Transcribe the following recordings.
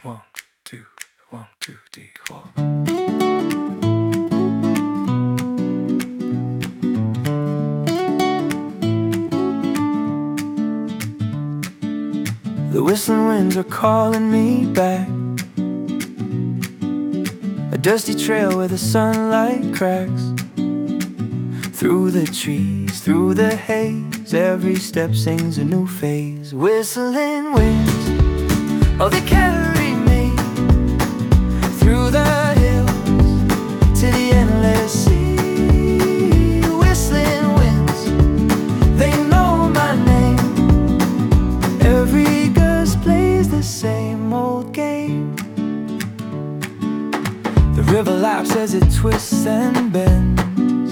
One, two, 1, 2, 3, 4. The whistling winds are calling me back. A dusty trail where the sunlight cracks through the trees, through the haze. Every step sings a new phase. Whistling winds, oh, they carry me through the hills to the endless sea. Whistling winds, they know my name. Every gust plays the same old game. The river laps as it twists and bends,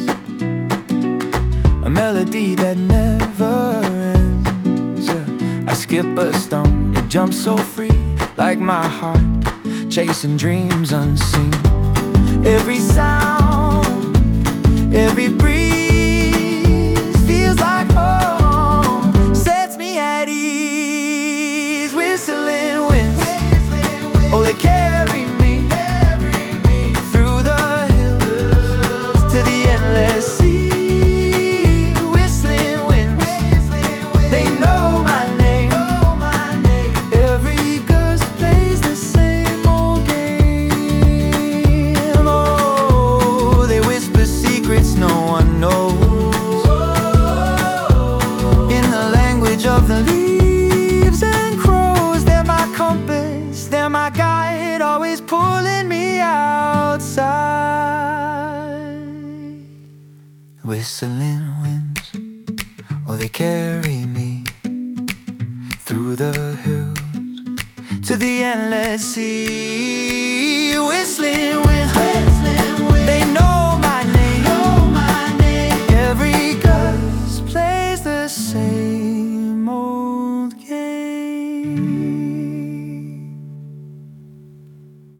a melody that never ends. I skip a stone, it jumps so free, like my heart chasing dreams unseen. Every sound, every breeze feels like home, sets me at ease. Whistling winds, oh, they carry me through the hills to the endless sea. Whistling winds, they know my name. Every gust plays the same old game. Oh, they whisper secrets no one knows, in the language of the leaves and crows. They're my compass, they're my guide, always pulling me outside. Whistling winds, oh, they carry me through the hills to the endless sea. Whistling winds, they know my name. Every gust plays the same old game.